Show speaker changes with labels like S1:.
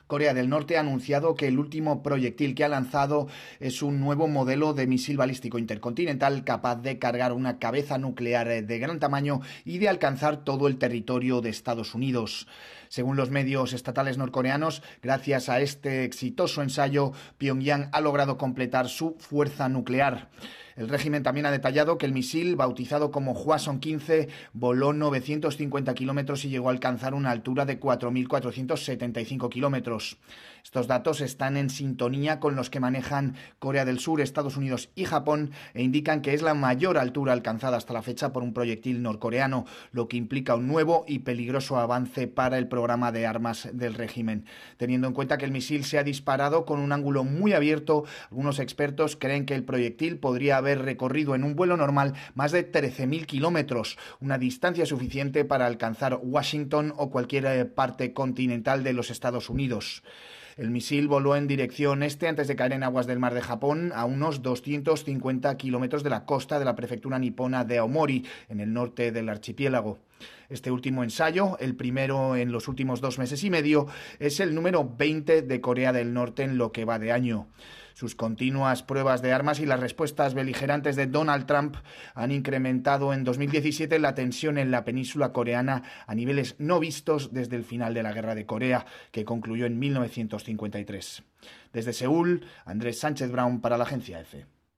S1: Corea del Norte ha anunciado que el último proyectil que ha lanzado es un nuevo modelo de misil balístico intercontinental capaz de cargar una cabeza nuclear de gran tamaño y de alcanzar todo el territorio de Estados Unidos. Según los medios estatales norcoreanos, gracias a este exitoso ensayo, Pyongyang ha logrado completar su fuerza nuclear. El régimen también ha detallado que el misil, bautizado como Hwasong-15, voló 950 kilómetros y llegó a alcanzar una altura de 4.475 kilómetros. Estos datos están en sintonía con los que manejan Corea del Sur, Estados Unidos y Japón e indican que es la mayor altura alcanzada hasta la fecha por un proyectil norcoreano, lo que implica un nuevo y peligroso avance para el programa de armas del régimen. Teniendo en cuenta que el misil se ha disparado con un ángulo muy abierto, algunos expertos creen que el proyectil podría haber recorrido en un vuelo normal más de 13.000 kilómetros, una distancia suficiente para alcanzar Washington o cualquier parte continental de los Estados Unidos. El misil voló en dirección este antes de caer en aguas del mar de Japón, a unos 250 kilómetros de la costa de la prefectura nipona de Aomori, en el norte del archipiélago. Este último ensayo, el primero en los últimos 2 meses y medio, es el número 20 de Corea del Norte en lo que va de año. Sus continuas pruebas de armas y las respuestas beligerantes de Donald Trump han incrementado en 2017 la tensión en la península coreana a niveles no vistos desde el final de la Guerra de Corea, que concluyó en 1953. Desde Seúl, Andrés Sánchez Brown para la agencia EFE.